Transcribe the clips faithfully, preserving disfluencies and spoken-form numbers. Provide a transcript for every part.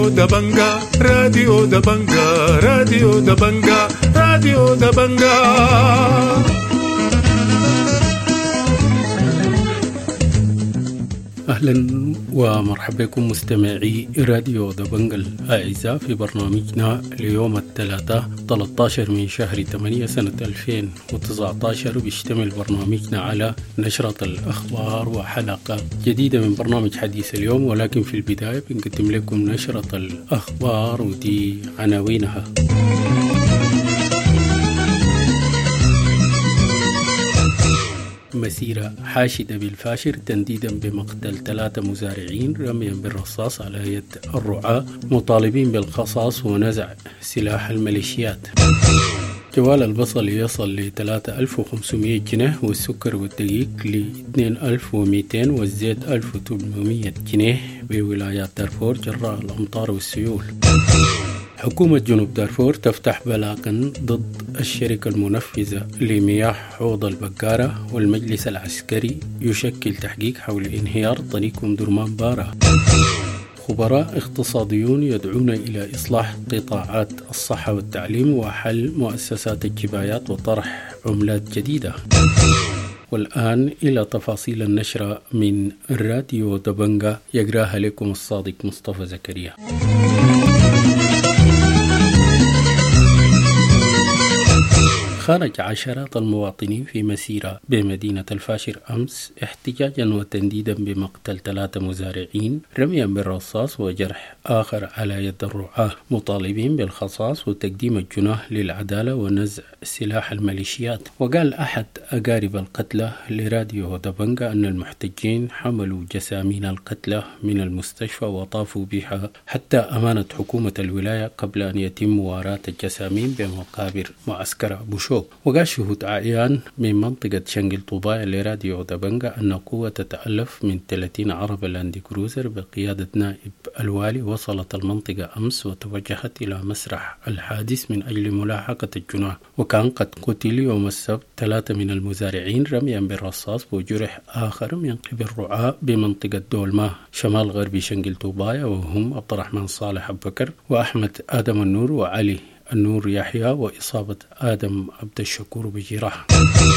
راديو دبنجا راديو دبنجا راديو دبنجا راديو دبنجا. أهلا ومرحبا بكم مستمعي راديو دبنجا الأعزاء في برنامجنا ليوم الثلاثاء ثلاثة عشر من شهر ثمانية سنة ألفين وتسعة عشر. بيشتمل برنامجنا على نشرة الأخبار وحلقة جديدة من برنامج حديث اليوم، ولكن في البداية بنقدم لكم نشرة الأخبار ودي عناوينها. مسيرة حاشدة بالفاشر تنديدا بمقتل ثلاثة مزارعين رميا بالرصاص على يد الرعاة، مطالبين بالقصاص ونزع سلاح الميليشيات. جوال البصل يصل ل ثلاثة آلاف وخمسمائة جنيه، والسكر والدقيق ل اثنين آلاف ومئتين، والزيت ألف وثمانمائة جنيه بولايات دارفور جراء الأمطار والسيول. حكومة جنوب دارفور تفتح بلاغا ضد الشركة المنفذة لمياه حوض البقارة، والمجلس العسكري يشكل تحقيق حول انهيار طريق أم درمان بارة. خبراء اقتصاديون يدعون إلى إصلاح قطاعات الصحة والتعليم وحل مؤسسات الجبايات وطرح عملات جديدة. والآن إلى تفاصيل النشرة من راديو دبنجا، يقراها لكم الصادق مصطفى زكريا. خرج عشرات المواطنين في مسيرة بمدينة الفاشر أمس احتجاجا وتنديدا بمقتل ثلاثة مزارعين رميا بالرصاص وجرح آخر على يد الرعاة، مطالبين بالقصاص وتقديم الجناه للعدالة ونزع سلاح الميليشيات. وقال أحد أقارب القتلى لراديو دبنجا أن المحتجين حملوا جسامين القتلى من المستشفى وطافوا بها حتى أمانة حكومة الولاية قبل أن يتم مواراة الجسامين بمقابر معسكر أبو شوق. وقال شهود عيان من منطقة شنقل طوبايا لراديو دبنجا أن قوة تتألف من ثلاثين عربة لاند كروزر بقيادة نائب الوالي وصلت المنطقة أمس وتوجهت إلى مسرح الحادث من أجل ملاحقة الجناه. وكان قد قتل يوم السبت ثلاثة من المزارعين رميا بالرصاص، وجرح آخر من قبل رعاة بمنطقة دولما شمال غربي شنقل طوبايا، وهم عبد الرحمن صالح أبو بكر وأحمد آدم النور وعلي النور يحيى، وإصابة آدم عبد الشكور بجراح.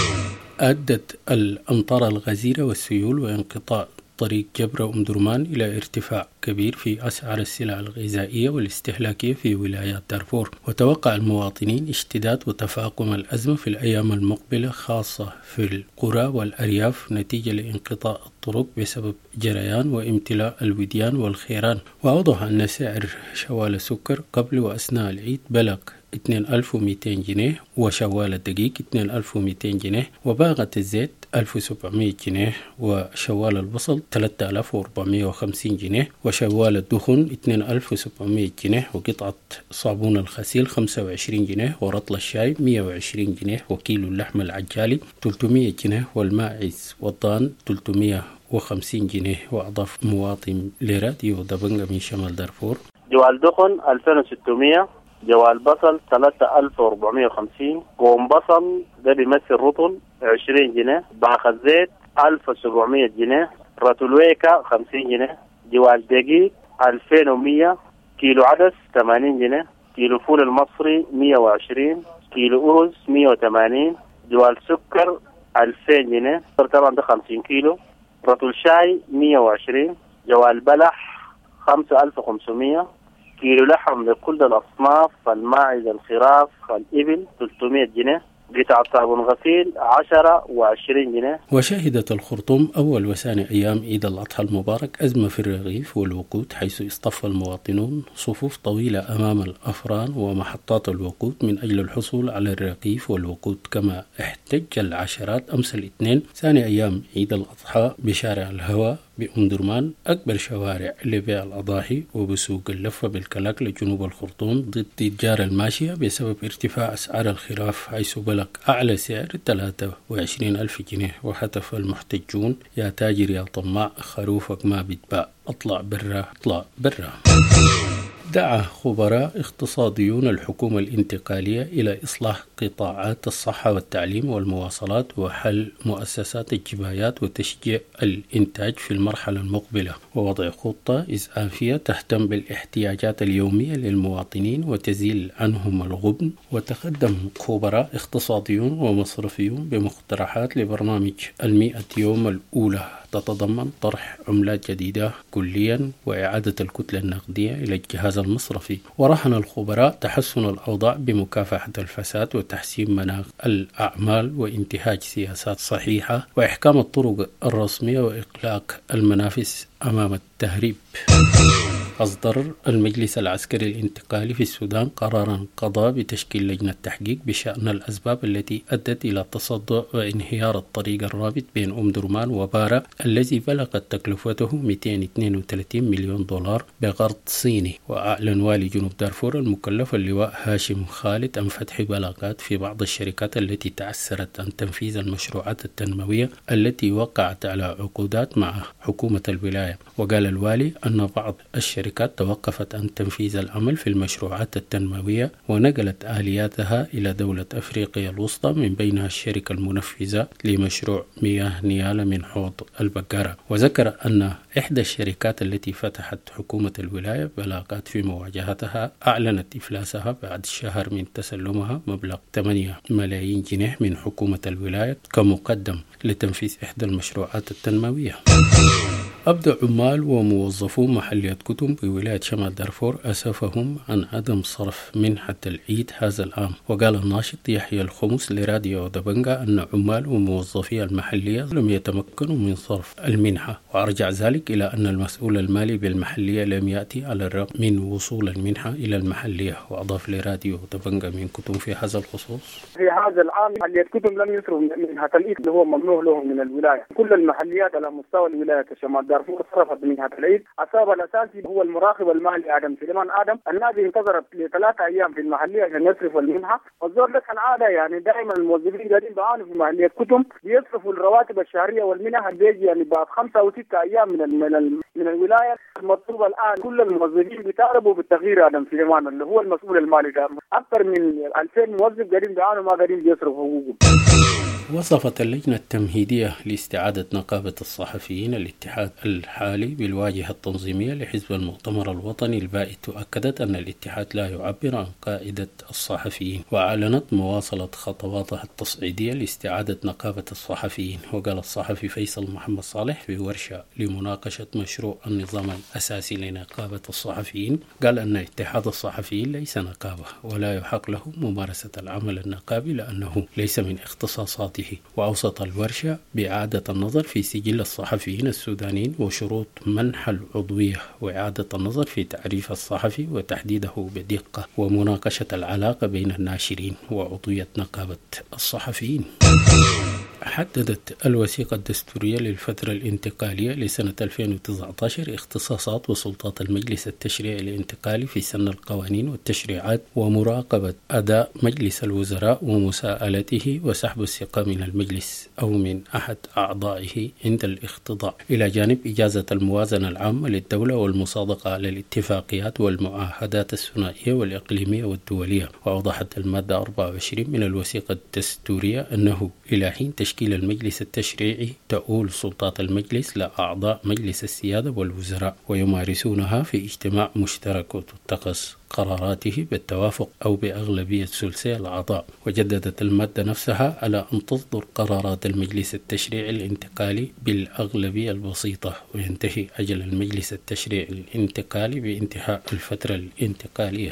أدت الأمطار الغزيرة والسيول وانقطاع طريق جبرة أم درمان إلى ارتفاع كبير في أسعار السلع الغذائية والاستهلاكية في ولايات دارفور. وتوقع المواطنين اشتداد وتفاقم الأزمة في الأيام المقبلة، خاصة في القرى والأرياف نتيجة لانقطاع الطرق بسبب جريان وامتلاء الوديان والخيران. وأوضح أن سعر شوال السكر قبل وأثناء العيد بلغ اثنين آلاف ومئتين جنيه، وشوال الدقيق اثنين آلاف ومئتين جنيه، وباغة الزيت ألف وسبعمائة جنيه، وشوال البصل ثلاثة آلاف وأربعمائة وخمسين جنيه، وشوال الدخن اثنين آلاف وسبعمائة جنيه، وقطعة صابون الغسيل خمسة وعشرين جنيه، ورطل الشاي مئة وعشرين جنيه، وكيلو اللحم العجالي ثلاثمائة جنيه، والماعز والضان ثلاثمائة وخمسين جنيه. وأضاف مواطن لراديو دبنجا من شمال دارفور: جوال دخن ألفين وستمائة، جوال بصل ثلاثة آلاف وأربعمائة وخمسين، قوم بصل ده بيمثل رطل عشرين جنيه، باخ الزيت ألف وسبعمائة جنيه، رتلويكا خمسين جنيه، جوال دقيق ألفين ومئة، كيلو عدس ثمانين جنيه، كيلو فول المصري مئة وعشرين، كيلو أرز مئة وثمانين، جوال سكر ألفين جنيه طبعا ده خمسين كيلو، رتل شاي مئة وعشرين، جوال بلح خمسة آلاف وخمسمائة، كيلو لحم لكل الأصناف، الماعز الخراف الإبل ثلاثمائة جنيه، قطعة صابون غسيل عشرة وعشرين جنيه. وشهدت الخرطوم أول وثاني أيام عيد الأضحى المبارك أزمة في الرغيف والوقود، حيث اصطف المواطنون صفوف طويلة أمام الأفران ومحطات الوقود من أجل الحصول على الرغيف والوقود. كما احتج العشرات أمس الاثنين ثاني أيام عيد الأضحى بشارع الهوى بأم درمان أكبر شوارع لبيع الأضاحي وبسوق اللفة بالكلاك لجنوب الخرطوم ضد تجار الماشية بسبب ارتفاع أسعار الخراف، حيث بلغ أعلى سعر ثلاثة وعشرين ألف جنيه. وهتف المحتجون: يا تاجر يا طماع، خروفك ما بيتباع، اطلع برا اطلع برا. دعا خبراء اقتصاديون الحكومة الانتقالية إلى إصلاح قطاعات الصحة والتعليم والمواصلات وحل مؤسسات الجبايات وتشجيع الإنتاج في المرحلة المقبلة، ووضع خطة إسعافية تهتم بالاحتياجات اليومية للمواطنين وتزيل عنهم الغبن. وتقدم خبراء اقتصاديون ومصرفيون بمقترحات لبرنامج المئة يوم الأولى تتضمن طرح عملات جديدة كليا وإعادة الكتلة النقدية إلى الجهاز المصرفي. ورهن الخبراء تحسن الأوضاع بمكافحة الفساد وتحسين مناخ الأعمال وانتهاج سياسات صحيحة وإحكام الطرق الرسمية وإغلاق المنافس أمام التهريب. أصدر المجلس العسكري الانتقالي في السودان قرارا قضى بتشكيل لجنة تحقيق بشأن الأسباب التي أدت إلى تصدع وانهيار الطريق الرابط بين أم درمان وبارا الذي بلغت تكلفته مئتين واثنين وثلاثين مليون دولار بقرض صيني. وأعلن والي جنوب دارفور المكلف اللواء هاشم خالد عن فتح بلاغات في بعض الشركات التي تعثرت عن تنفيذ المشروعات التنموية التي وقعت على عقودات مع حكومة الولاية. وقال الوالي أن بعض الشركات توقفت عن تنفيذ العمل في المشروعات التنموية ونقلت آلياتها إلى دولة أفريقيا الوسطى من بينها الشركة المنفذة لمشروع مياه نيالة من حوض البقرة. وذكر أن إحدى الشركات التي فتحت حكومة الولاية بلاغات في مواجهتها أعلنت إفلاسها بعد شهر من تسلمها مبلغ ثمانية ملايين جنيه من حكومة الولاية كمقدم لتنفيذ إحدى المشروعات التنموية. أبدى عمال وموظفو محلية كتم بولاية شمال دارفور أسفهم عن عدم صرف منحة العيد هذا العام. وقال الناشط يحيى الخمس لراديو دبنجا أن عمال وموظفي المحلية لم يتمكنوا من صرف المنحة، وأرجع ذلك إلى أن المسؤول المالي بالمحلية لم يأتي على الرغم من وصول المنحة إلى المحلية. وأضاف لراديو دبنجا من كتم في هذا الخصوص: في هذا العام محلية كتم لم يصرفوا منحة العيد اللي هو ممنوع لهم من الولاية. كل المحليات على مستوى الولاية شمال دارفور صرفت منحة العيد. السبب الأساسي هو المراقب المالي آدم سليمان آدم. النادي انتظرت لثلاثة أيام في المحلية عشان يصرف المنحة، والزور ده كان عادة يعني دائما الموظفين قاعدين بيعانوا في محلية كتم بيصرفوا الرواتب الشهرية والمنح اللي بيجي يعني بعد خمسة أو ستة أيام من من من الولاية. المطلوب الآن كل الموظفين بيطالبوا بالتغيير آدم سليمان اللي هو المسؤول المالي ده. أكثر من ألفين موظف قاعدين بيعانوا ما قاعدين بيصرفوا حقوقهم. وصفت اللجنة التمهيدية لاستعادة نقابة الصحفيين الاتحاد الحالي بالواجهة التنظيمية لحزب المؤتمر الوطني البائد، وأكدت أن الاتحاد لا يعبر عن قاعدة الصحفيين، وأعلنت مواصلة خطواتها التصعيدية لاستعادة نقابة الصحفيين. وقال الصحفي فيصل محمد صالح في ورشة لمناقشة مشروع النظام الأساسي لنقابة الصحفيين، قال أن اتحاد الصحفيين ليس نقابة ولا يحق له ممارسة العمل النقابي لأنه ليس من اختصاصاته. وأوسط الورشة بإعادة النظر في سجل الصحفيين السودانيين وشروط منح العضوية، وإعادة النظر في تعريف الصحفي وتحديده بدقة، ومناقشة العلاقة بين الناشرين وعضوية نقابة الصحفيين. حددت الوثيقة الدستورية للفترة الانتقالية لسنة ألفين وتسعة عشر اختصاصات وسلطات المجلس التشريعي الانتقالي في سن القوانين والتشريعات ومراقبة أداء مجلس الوزراء ومساءلته وسحب الثقة من المجلس أو من أحد أعضائه عند الاختضاع، إلى جانب إجازة الموازنة العامة للدولة والمصادقة على الاتفاقيات والمعاهدات الثنائية والإقليمية والدولية. وأوضحت المادة أربعة وعشرين من الوثيقة الدستورية أنه إلى حين تشكيل المجلس التشريعي تؤول سلطات المجلس لأعضاء مجلس السيادة والوزراء، ويمارسونها في اجتماع مشترك وتتخذ قراراته بالتوافق أو بأغلبية ثلثي الأعضاء. وجددت المادة نفسها على أن تصدر قرارات المجلس التشريعي الانتقالي بالأغلبية البسيطة، وينتهي أجل المجلس التشريعي الانتقالي بانتهاء الفترة الانتقالية.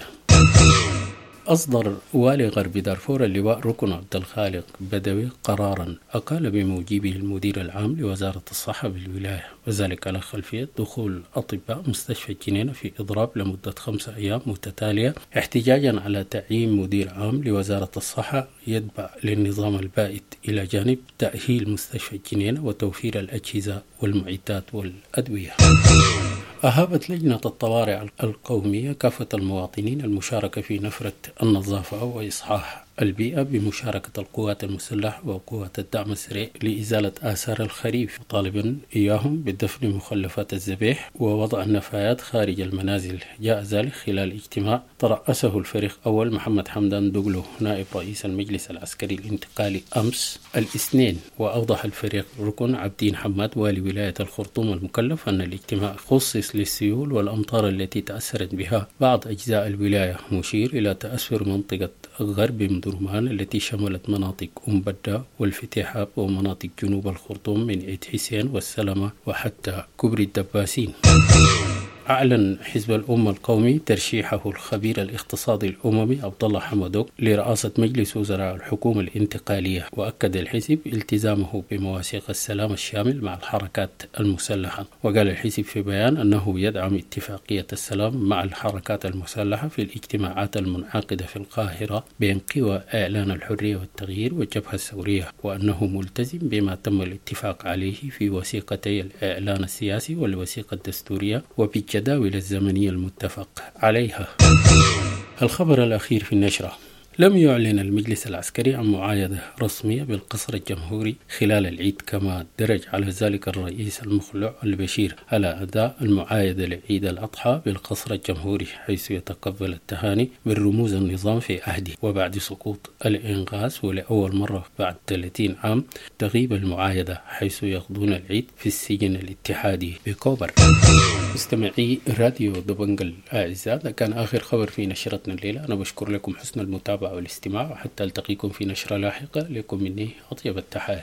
أصدر والي غرب دارفور اللواء ركن عبد الخالق بدوي قرارا أقال بموجبه المدير العام لوزارة الصحة بالولاية، وذلك على خلفية دخول أطباء مستشفى الجنينة في إضراب لمدة خمسة أيام متتالية احتجاجا على تعيين مدير عام لوزارة الصحة يتبع للنظام البائد، إلى جانب تأهيل مستشفى الجنينة وتوفير الأجهزة والمعدات والأدوية. أهابت لجنة الطوارئ القومية كافة المواطنين المشاركة في نفرة النظافة وإصحاح البيئة بمشاركة القوات المسلحة وقوات الدعم السريع لإزالة آثار الخريف، طالبا إياهم بدفن مخلفات الذبيح ووضع النفايات خارج المنازل. جاء ذلك خلال اجتماع ترأسه الفريق أول محمد حمدان دوغلو نائب رئيس المجلس العسكري الانتقالي أمس الاثنين. وأوضح الفريق ركن عبدين حماد والي ولاية الخرطوم المكلف أن الاجتماع خصص للسيول والأمطار التي تأثرت بها بعض أجزاء الولاية، مشير إلى تأثر منطقة غرب مدرمان التي شملت مناطق أم بدة والفتيحاب ومناطق جنوب الخرطوم من عيد حسين والسلمة وحتى كبر الدباسين. أعلن حزب الأمة القومي ترشيحه الخبير الاقتصادي الأممي عبد الله حمدوك لرئاسة مجلس وزراء الحكومة الانتقالية، وأكد الحزب التزامه بمواثيق السلام الشامل مع الحركات المسلحة. وقال الحزب في بيان أنه يدعم اتفاقية السلام مع الحركات المسلحة في الاجتماعات المنعقدة في القاهرة بين قوى إعلان الحرية والتغيير والجبهة الثورية، وأنه ملتزم بما تم الاتفاق عليه في وثيقتي الإعلان السياسي والوثيقة الدستورية وبالجدول الجداول الزمنية المتفق عليها. الخبر الأخير في النشرة: لم يعلن المجلس العسكري عن معايدة رسمية بالقصر الجمهوري خلال العيد، كما درج على ذلك الرئيس المخلع البشير على أداء المعايدة لعيد الأضحى بالقصر الجمهوري، حيث يتقبل التهاني من رموز النظام في عهده. وبعد سقوط الإنغاز ولأول مرة بعد ثلاثين عام تغيب المعايدة، حيث يقضون العيد في السجن الاتحادي بكوبر. مستمعي راديو دبنج الأعزاء، ده كان آخر خبر في نشرتنا الليلة. أنا بشكر لكم حسن المتابعة والاستماع، وحتى ألتقيكم في نشرة لاحقة. لكم مني أطيب التحايا.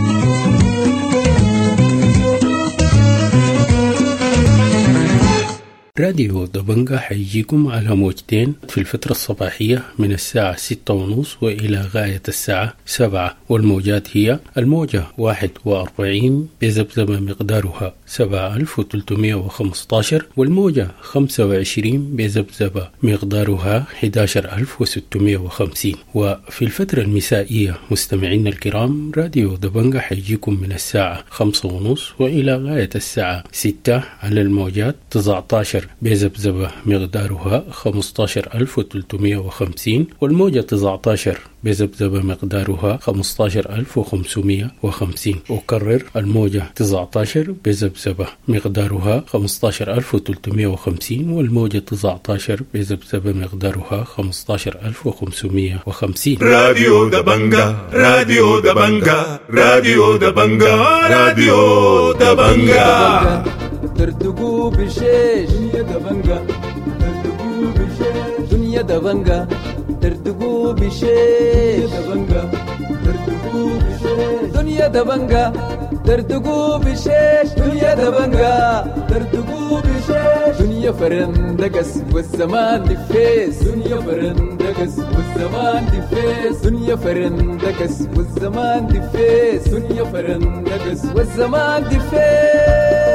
راديو دبنجة حيجيكم على موجتين في الفترة الصباحية من الساعة ستة ونص وإلى غاية الساعة سبعة، والموجات هي الموجة واحد وأربعين بذبذبة مقدارها سبعة آلاف وثلاثمائة وخمسة عشر، والموجة خمسة وعشرين بذبذبة مقدارها أحد عشر ألف وستمائة وخمسين. وفي الفترة المسائية مستمعينا الكرام، راديو دبنجة حيجيكم من الساعة خمسة ونص وإلى غاية الساعة ستة على الموجات تسعة عشر بذبذبة مقدارها خمسة عشر ألف وثلاثمائة وخمسين، والموجة تسعة عشر بذبذبة مقدارها خمسة عشر ألف وخمسمائة وخمسين. أكرر: الموجة تسعة عشر بذبذبة مقدارها خمسة عشر ألف وثلاثمائة وخمسين، والموجة تسعة عشر بذبذبة مقدارها خمسة عشر ألف وخمسمائة وخمسين. راديو دبنجة، راديو دبنجة، راديو دبنجة، راديو دبنجة. ترتقوا بالشيش دنيا دبنجة، ترتقوا بالشيش دنيا دبنجة، ترتقوا بالشيش دبنجة، ترتقوا بالشيش دنيا دبنجة، ترتقوا بالشيش دنيا دبنجة، ترتقوا بالشيش دنيا فرندقس والزمان دفيس، دنيا فرندقس والزمان دفيس، دنيا فرندقس والزمان دفيس، دنيا فرندقس والزمان دفيس.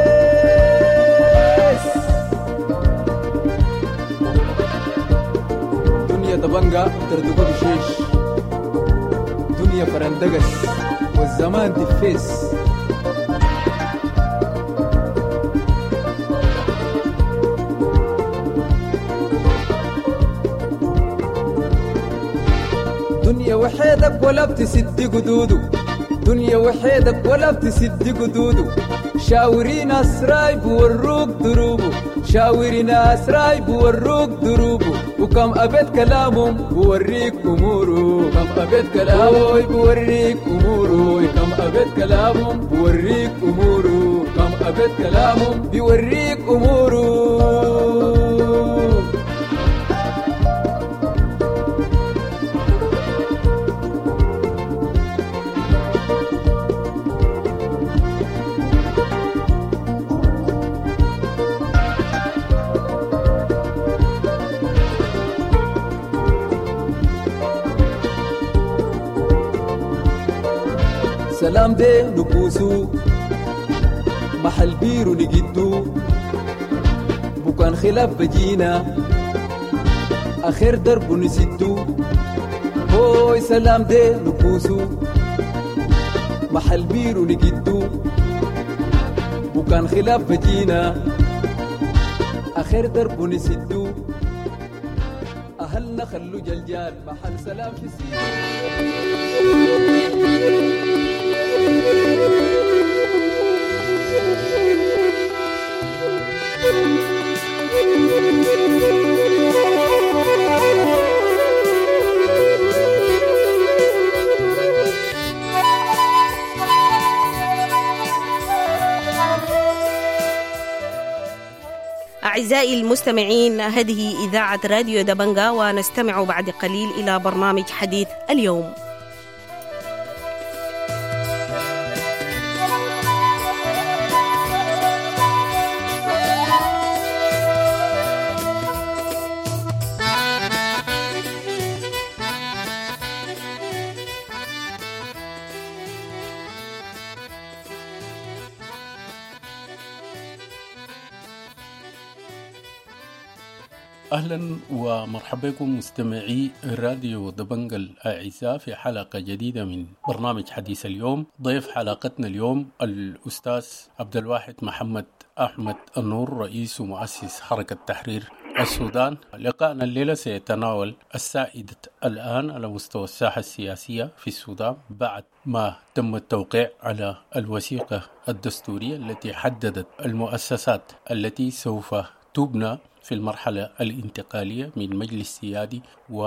دنيا دبنجة تردقوا بشيش، دنيا فرندقس والزمان دفيس. دنيا وحيدك ولا بتسد قدودو، دنيا وحيدك ولا بتسد قدودو. شاورين أسراي بوروك دروبو، شاورين أسراي بوروك دروبو. وكم أبد كلامهم بوريك أمورو، كم أبد كلامهم بوريك أمورو، كم أبد كلامهم بوريك أمورو، كم أبد كلامهم بوريك أمورو. سلام دي نبوسو محل بيرو نجدو، بكان خلاف بجينا آخر درب نسدو. هوي سلام دي نبوسو محل بيرو نجدو، بكان خلاف بجينا آخر درب نسدو. أهلنا خلوا جلجال محل سلام في سينا. أعزائي المستمعين، هذه إذاعة راديو دبنجا، ونستمع بعد قليل إلى برنامج حديث اليوم. أهلا ومرحبا بكم مستمعي راديو دبنجا الأعزاء في حلقة جديدة من برنامج حديث اليوم. ضيف حلقتنا اليوم الأستاذ عبد الواحد محمد أحمد النور، رئيس ومؤسس حركة تحرير السودان. لقاءنا الليلة سيتناول السائد الآن على مستوى الساحة السياسية في السودان بعد ما تم التوقيع على الوثيقة الدستورية التي حددت المؤسسات التي سوف تبنى في المرحلة الانتقالية من مجلس سيادي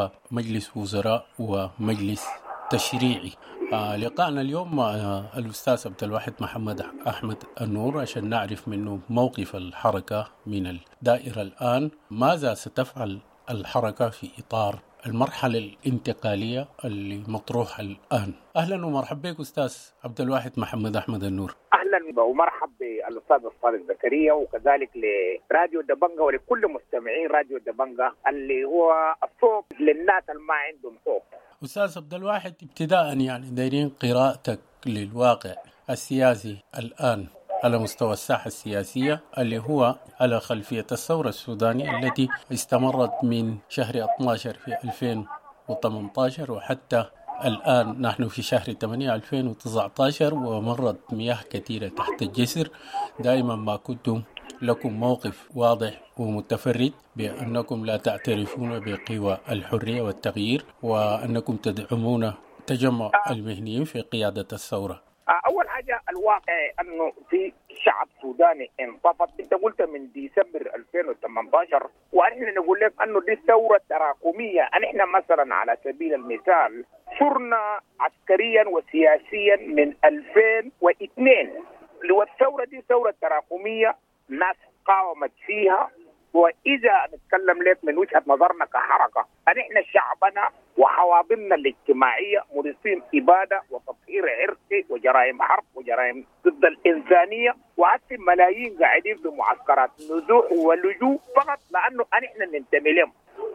ومجلس وزراء ومجلس تشريعي. آه لقاءنا اليوم مع آه الأستاذ عبد الواحد محمد أحمد النور عشان نعرف منه موقف الحركة من الدائرة الآن، ماذا ستفعل الحركة في إطار المرحلة الانتقالية اللي مطروحة الآن. أهلا ومرحبا بك أستاذ عبد الواحد محمد أحمد النور. أهلا ومرحب بالأستاذ الصالح زكريا، وكذلك لراديو دبنجا ولكل مستمعين راديو دبنجا اللي هو الصوت للناس اللي ما عندهم صوت. أستاذ عبد الواحد، ابتداء يعني دايرين قراءتك للواقع السياسي الآن على مستوى الساحة السياسية اللي هو على خلفية الثورة السودانية التي استمرت من شهر اثنا عشر في ألفين وثمانية عشر وحتى الآن نحن في شهر ثمانية ألفين وتسعة عشر، ومرت مياه كثيرة تحت الجسر. دائما ما كنتم لكم موقف واضح ومتفرد بأنكم لا تعترفون بقوى الحرية والتغيير، وأنكم تدعمون تجمع المهنيين في قيادة الثورة. أول حاجة الواقع أنه في شعب سوداني انتفض. أنت قلت من ديسمبر ألفين وثمانية عشر، وإحنا نقول لك أنه دي ثورة تراكمية. إحنا مثلا على سبيل المثال صرنا عسكريا وسياسيا من ألفين واثنين، والثورة دي ثورة تراكمية ناس قاومت فيها. وإذا نتكلم لك من وجهة نظرنا كحركة، أن إحنا شعبنا وحواضننا الاجتماعية مرسين إبادة وتطهير عرقي وجرائم حرب وجرائم ضد الإنسانية، وهسه ملايين قاعدين في معسكرات نزوح ولجوء فقط لأنه أن إحنا ننتمي لهم.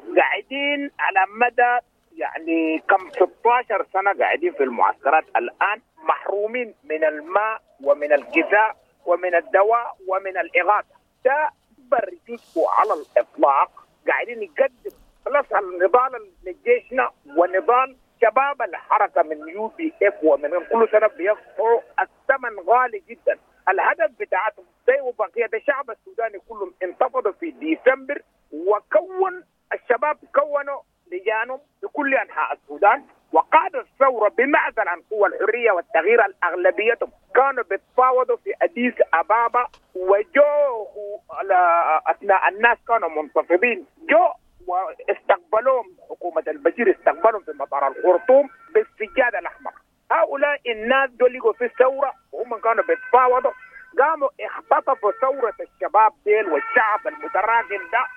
قاعدين على مدى يعني كم ستة عشر سنة قاعدين في المعسكرات، الآن محرومين من الماء ومن الغذاء ومن الدواء ومن الإغاثة. ده بريتكو على الإطلاق. قاعدين يقدم خلاص النضال لجيشنا ونضال شباب الحركة من يو بي اف، ومن كل سنة بيدفعوا الثمن غالي جدا. الهدف بتاعتهم زي وبقية الشعب السوداني كلهم انتفضوا في ديسمبر، وكون الشباب كونوا لجانهم في كل أنحاء السودان، وقاد الثورة بمعزل عن قوى الحرية والتغيير. الأغلبيتهم كانوا بيتفاوضوا في أديس أبابا، وجو أثناء الناس كانوا منتفضين جو واستقبلوهم حكومة البشير، استقبلهم في مطار الخرطوم بالسجاد الأحمر. هؤلاء الناس دول لقوا في الثورة وهم كانوا بيتفاوضوا، قاموا اختطفوا ثورة الشباب ديل والشعب المتراكم ده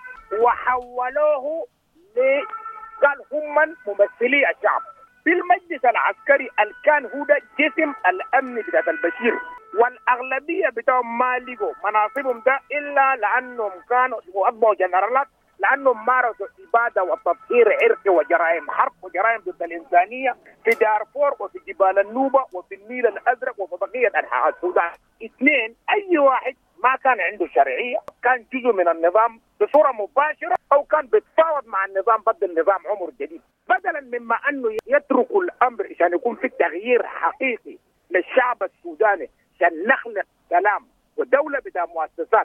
وحولوه ل قال هم ممثلي الشعب في المجلس العسكري اللي كان هو ده جسم الأمن بتاع البشير. والأغلبية بتاعهم ما لقوا مناصبهم ده إلا لأنهم كانوا أطبعوا جنرالات، لأنهم مارسوا إبادة وتطهير عرقي وجرائم حرب وجرائم ضد الإنسانية في دارفور وفي جبال النوبة وفي النيل الأزرق وفي بقية أنحاء السودان. اثنين، أي واحد ما كان عنده شرعية كان جزء من النظام بصورة مباشرة أو كان بيتفاوض مع النظام ضد النظام عمر جديد، بدلا مما أنه يتركوا الأمر عشان يكون في تغيير حقيقي للشعب السوداني، عشان نخلق سلام ودولة بتاع مؤسسات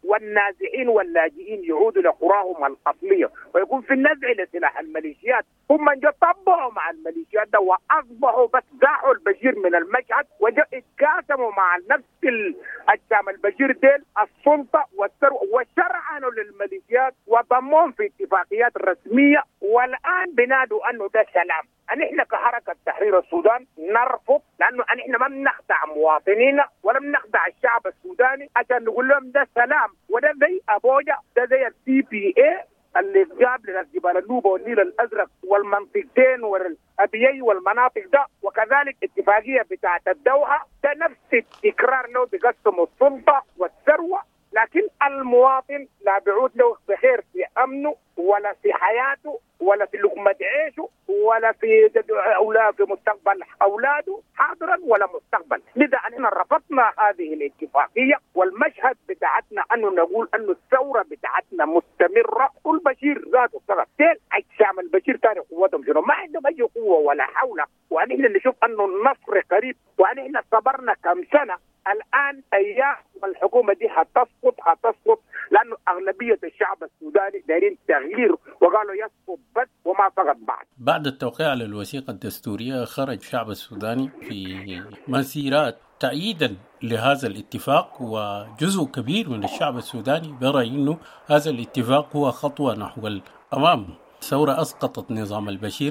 والنازحين واللاجئين يعودوا لقراهم الأصلية، ويكون في النزع لسلاح الميليشيات. هم من جو طبعوا مع الميليشيات ده وأصبحوا بس زاحوا البشير من المشهد، وجو اتكاتموا مع نفس الأجسام البشير ديل السلطة والثروة، وشرعنوا للميليشيات وضموهم في اتفاقيات رسمية، والآن بنادوا أنه ده سلام. نحن كحركة تحرير السودان نرفض، لأنه نحن ما بنخدع مواطنينا ولا بنخدع الشعب السوداني عشان نقول لهم ده سلام. وده زي أبوجا، ده زي السي بي اي اللي جاب لنا جبال النوبة والنيل الأزرق والمنطقتين والأبيي والمناطق ده، وكذلك اتفاقية بتاعة الدوحة، ده نفس التكرار له بقسم السلطة والثروة. لكن المواطن لا بيعود له بخير في أمنه ولا في حياته ولا في لقمة عيشه ولا في أولاد في مستقبل أولاده حاضرا ولا مستقبل. لذا أننا رفضنا هذه الاتفاقية، والمشهد بتاعتنا أنه نقول أنه الثورة بتاعتنا مستمرة. كل بشير ذاته صغر تيل أجسام البشير تاني قوتهم شنو، ما عندهم أي قوة ولا حول، ونحن نشوف أنه النصر قريب، ونحن صبرنا كم سنة. الآن أيام الحكومة دي هتسقط هتسقط لأنه أغلبية الشعب السوداني دايرين تغيير، وقالوا يسقط بس وما سقط بعد. بعد التوقيع على الوثيقة الدستورية خرج الشعب السوداني في مسيرات تأييدا لهذا الاتفاق، وجزء كبير من الشعب السوداني يرى أنه هذا الاتفاق هو خطوة نحو الأمام. الثورة أسقطت نظام البشير،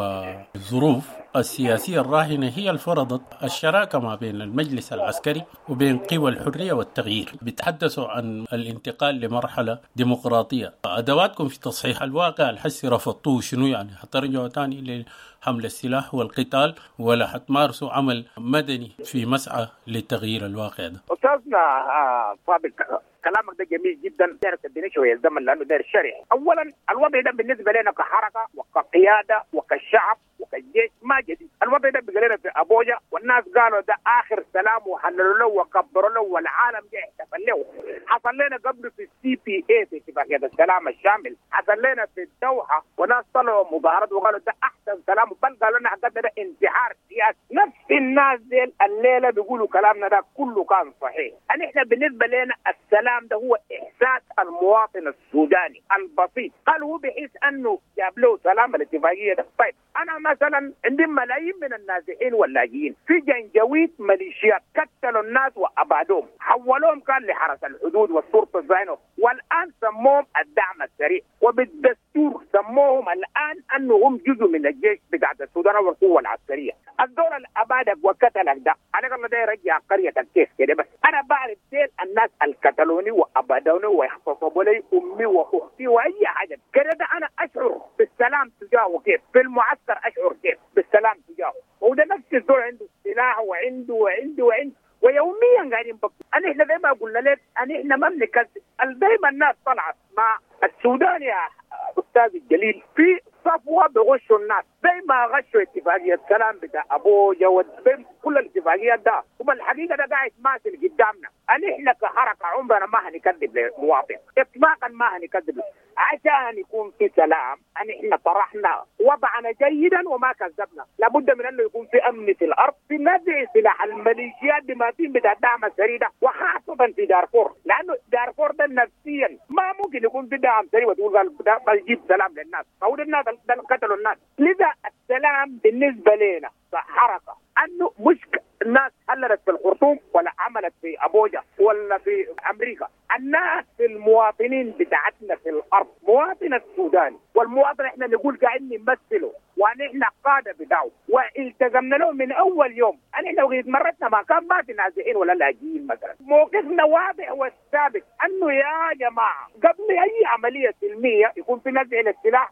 والظروف السياسية الراهنة هي اللي فرضت الشراكة ما بين المجلس العسكري وبين قوى الحرية والتغيير. بيتحدثوا عن الانتقال لمرحلة ديمقراطية. أدواتكم في تصحيح الواقع الحسي رفضتوه شنو؟ يعني حترجعوا تاني لحمل السلاح والقتال، ولا حتمارسوا عمل مدني في مسعى لتغيير الواقع ده؟ أستاذنا صابر، كلامك ده جميل جدا. داير تديني شويه الزمن لانه داير شرح. اولا الوضع ده بالنسبه لنا كحركه وكقياده وكشعب وكالجيش ما جديد. الوضع ده بقى لنا في ابوجا، والناس قالوا ده اخر سلام وحللوا له وكبروا له والعالم جاي احتفل له. حصل لنا قبل في السي بي اي في اتفاقيه السلام الشامل، حصل لنا في الدوحه وناس طلعوا مظاهرات وقالوا ده احسن سلام، بل قالوا لنا حقا ده انتحار سياسي. نفس الناس دي الليله بيقولوا كلامنا ده كله كان صحيح. ان احنا بالنسبه لنا السلام ده هو احساس المواطن السوداني البسيط. قال هو بحيث انه جاب له سلام الاتفاقيه ده. طيب انا مثلا عندي ملايين من النازحين واللاجئين في جنجويد، ميليشيات كتلوا الناس وابادوهم، حولوهم كان لحرس الحدود والشرطه الزينه، والان سموهم الدعم السريع، وبالدستور سموهم الان انهم جزء من الجيش بتاع السودان والقوه العسكريه. الدور الابادك وكتلك ده على الله ده يرجع قريتك كيف كده. بس انا بعرف ديل الناس الكتلوني وابادوني ويغتصبوا لي امي واختي واي حاجه كده، ده انا اشعر بالسلام تجاهه كيف، في المعسكر اشعر كيف بالسلام تجاهه. وده نفس الدور عنده سلاح وعنده وعنده وعنده ويوميا قاعدين بقى. انا احنا زي ما قلنا لك ان احنا ما بنكذب. دايما الناس طلعت مع السودان يا استاذ الجليل في صفوه بغشوا الناس زي ما غشوا اتفاقيه السلام بتاع ابوجا وبين كل الاتفاقيات ده. هم الحقيقه ده قاعد ماسك قدامنا. ان احنا كحركه عمرنا ما هنكذب للمواطن اطلاقا، ما هنكذب عشان يكون في سلام. ان احنا طرحنا وضعنا جيدا وما كذبنا. لابد من انه يكون في امن في الارض، في نزع سلاح الميليشيات بما فيه بتاع الدعم السريع ده، وخاصه في دارفور، لانه دارفور ده نفسيا ما ممكن يكون في دعم سريع وتقول ده يجيب سلام للناس. هو الناس ده قتلوا الناس. لذا السلام بالنسبه لنا كحركه انه مش الناس حللت في الخرطوم ولا عملت في ابوجا ولا في امريكا. الناس المواطنين بتاعتنا في الارض، مواطن السوداني والمواطن احنا نقول قاعدين نمثله، وان احنا قاده بتاعه والتزمنا له من اول يوم. ان احنا لو مرتنا ما كان ما في نازحين ولا لاجئين مثلا. موقفنا واضح والثابت انه يا جماعه قبل اي عمليه سلميه يكون في نزع للسلاح،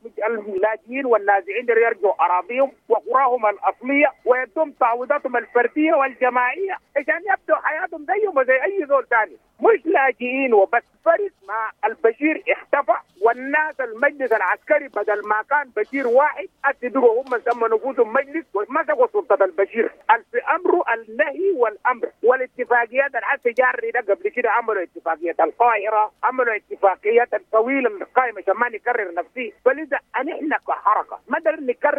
اللاجئين والنازحين يرجعوا اراضيهم وقراهم الاصليه ويدوم تعويضاتهم الفرديه والجماعيه عشان يبدوا حياتهم زيهم وزي اي زول ثاني، مش لاجئين وبس. فرق ما البشير اختفى، والناس المجلس العسكري بدل ما كان بشير واحد أسدوا هم سموا نفوسهم مجلس ومسكوا سلطة البشير. في أمره النهي والأمر والاتفاقيات العسكري جاري ده قبل كده عملوا اتفاقية القاهرة، عملوا اتفاقيات الطويلة من القائمة عشان ما نكرر نفسي. فلذا نحن كحركة ما نقدر نكرر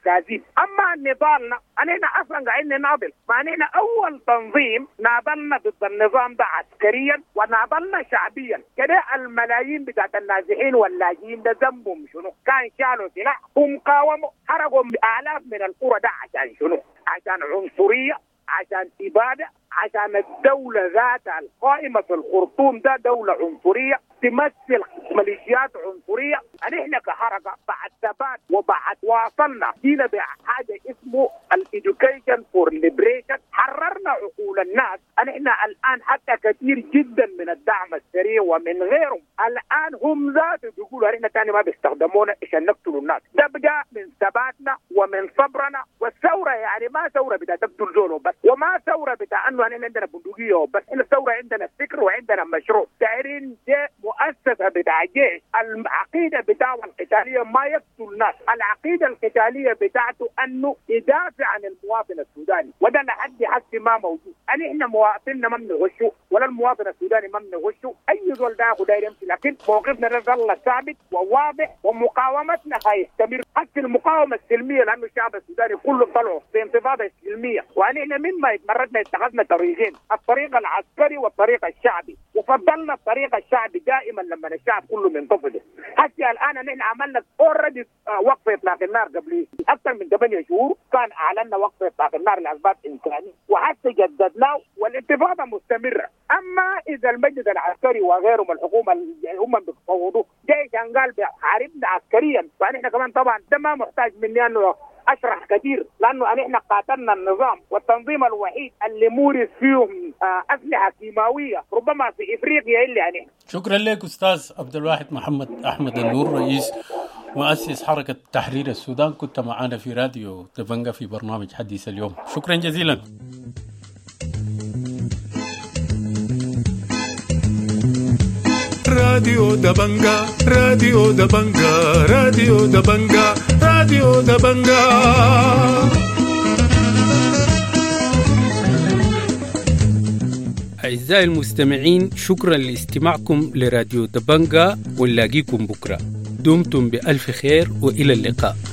اكاذيب. اما نضالنا انا اصلا قاعدين نناضل، فانا اول تنظيم ناضلنا ضد النظام ده عسكريا وناضلنا شعبيا. كده الملايين بتاعت النازحين واللاجئين ده ذنبهم شنو؟ كان شالوا سلاح ومقاوموا، حرقوا الاف من القرى ده عشان شنو؟ عشان عنصريه، عشان إبادة، عشان الدولة ذاتها القائمة في الخرطوم ده دولة عنصرية تمثل ميليشيات عنصرية. نحن كحركة بعد ثبات وبعد واصلنا جينا بحاجة اسمه الإدوكيشن فور ليبريشن، حررنا عقول الناس. نحن الآن حتى كثير جدا من الدعم السريع ومن غيرهم الآن هم ذات بيقولوا نحن تاني ما بيستخدمونا عشان نقتلوا الناس. ده بدأ من ثباتنا ومن صبرنا. والثورة يعني ما ثورة بدأ تقتل زوله بس، وما ثورة بتاع انه احنا عندنا بندقيه بس، احنا الثوره عندنا فكر وعندنا مشروع. دايرين ده مؤسسه بتاع جيش، العقيده بتاعه القتاليه ما يقتل الناس، العقيده القتاليه بتاعته انه يدافع عن المواطن السوداني، وده لحد حتى ما موجود. ان احنا مواطننا ما بنغشوا ولا المواطن السوداني ما بنغشوا، اي زول ده داير يمشي، لكن موقفنا ده ظل ثابت وواضح ومقاومتنا هيستمر حتى المقاومه السلميه، لانه الشعب السوداني كله طلعوا في انتفاضه سلميه. وانا مما اتمردنا اتخذنا طريقين، الطريق العسكري والطريق الشعبي، وفضلنا الطريق الشعبي دائما لما الشعب كله منتفض. حتى الان نحن عملنا اوريدي وقف اطلاق النار قبل اكثر من ثمانية شهور، كان اعلنا وقف اطلاق النار لاسباب انسانيه وحتى جددناه والانتفاضه مستمره. اما اذا المجلس العسكري وغيرهم الحكومه هم بيفوضوا جيش قال بحاربنا عسكريا، فنحن كمان طبعا ده ما محتاج مني انه اشرح كثير، لانه احنا قاتلنا النظام والتنظيم الوحيد اللي مورس فيهم اسلحه كيماويه ربما في افريقيا اللي يعني. شكرا لك استاذ عبد الواحد محمد احمد النور، رئيس مؤسس حركه تحرير السودان، كنت معنا في راديو دبنجا في برنامج حديث اليوم. شكرا جزيلا. راديو دبنجا راديو دبنجا راديو دبنجا راديو دبنجا. أعزائي المستمعين، شكرا لاستماعكم لراديو دبنجا، ونلاقيكم بكرة. دمتم بألف خير وإلى اللقاء.